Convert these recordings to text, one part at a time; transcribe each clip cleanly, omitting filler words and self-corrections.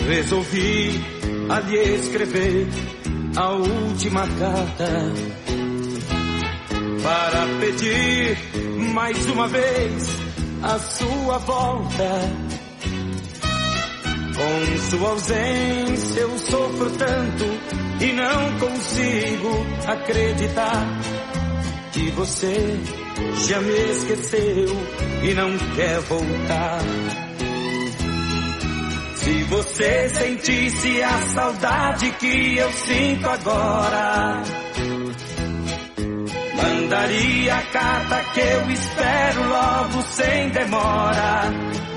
Resolvi a lhe escrever a última carta para pedir mais uma vez a sua volta. Com sua ausência eu sofro tanto e não consigo acreditar que você já me esqueceu e não quer voltar. Se você sentisse a saudade que eu sinto agora, mandaria a carta que eu espero logo sem demora.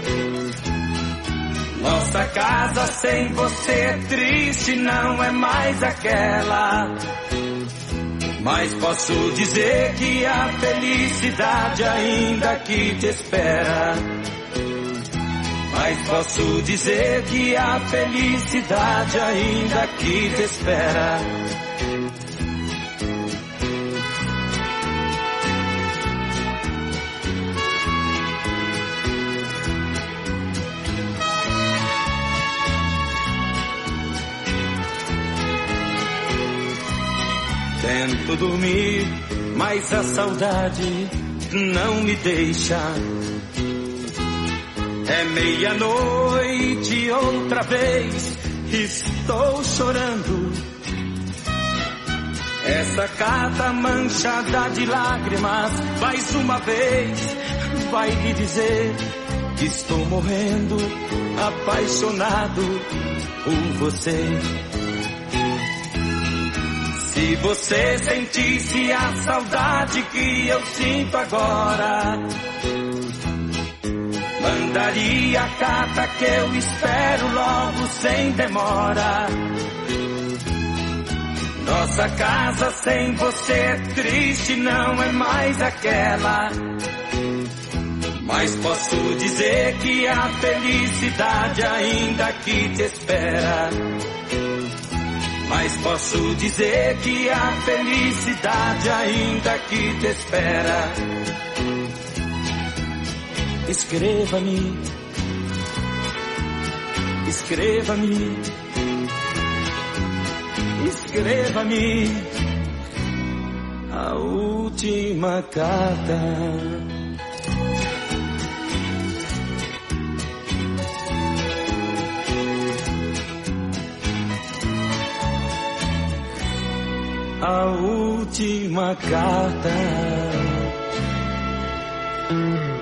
Nossa casa sem você é triste, não é mais aquela. Mas posso dizer que a felicidade ainda aqui te espera. Mas posso dizer que a felicidade ainda aqui te espera. Tento dormir, mas a saudade não me deixa. É meia-noite outra vez, estou chorando. Essa carta manchada de lágrimas, mais uma vez, vai lhe dizer que estou morrendo, apaixonado por você. Se você sentisse a saudade que eu sinto agora, mandaria a carta que eu espero logo sem demora. Nossa casa sem você é triste, não é mais aquela. Mas posso dizer que a felicidade ainda aqui te espera. Mas posso dizer que a felicidade ainda aqui te espera. Escreva-me, escreva-me, escreva-me a última carta. A última carta.